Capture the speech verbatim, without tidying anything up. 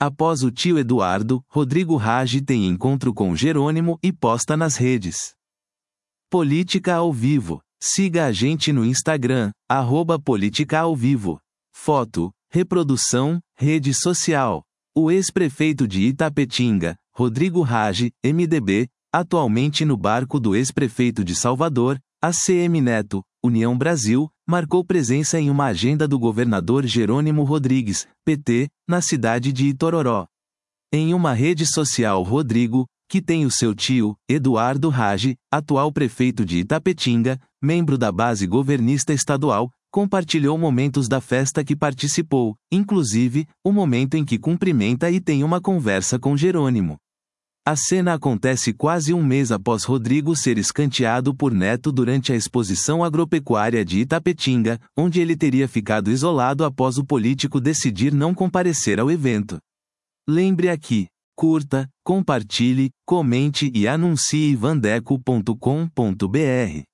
Após o tio Eduardo, Rodrigo Rage tem encontro com Jerônimo e posta nas redes. Política ao vivo. Siga a gente no Instagram, arroba Política ao Vivo. Foto, reprodução, rede social. O ex-prefeito de Itapetinga, Rodrigo Rage, M D B, atualmente no barco do ex-prefeito de Salvador, A C M Neto, União Brasil, marcou presença em uma agenda do governador Jerônimo Rodrigues, P T, na cidade de Itororó. Em uma rede social, Rodrigo, que tem o seu tio, Eduardo Rage, atual prefeito de Itapetinga, membro da base governista estadual, compartilhou momentos da festa que participou, inclusive, o momento em que cumprimenta e tem uma conversa com Jerônimo. A cena acontece quase um mês após Rodrigo ser escanteado por Neto durante a exposição agropecuária de Itapetinga, onde ele teria ficado isolado após o político decidir não comparecer ao evento. Lembre aqui, curta, compartilhe, comente e anuncie vandeco ponto com ponto br.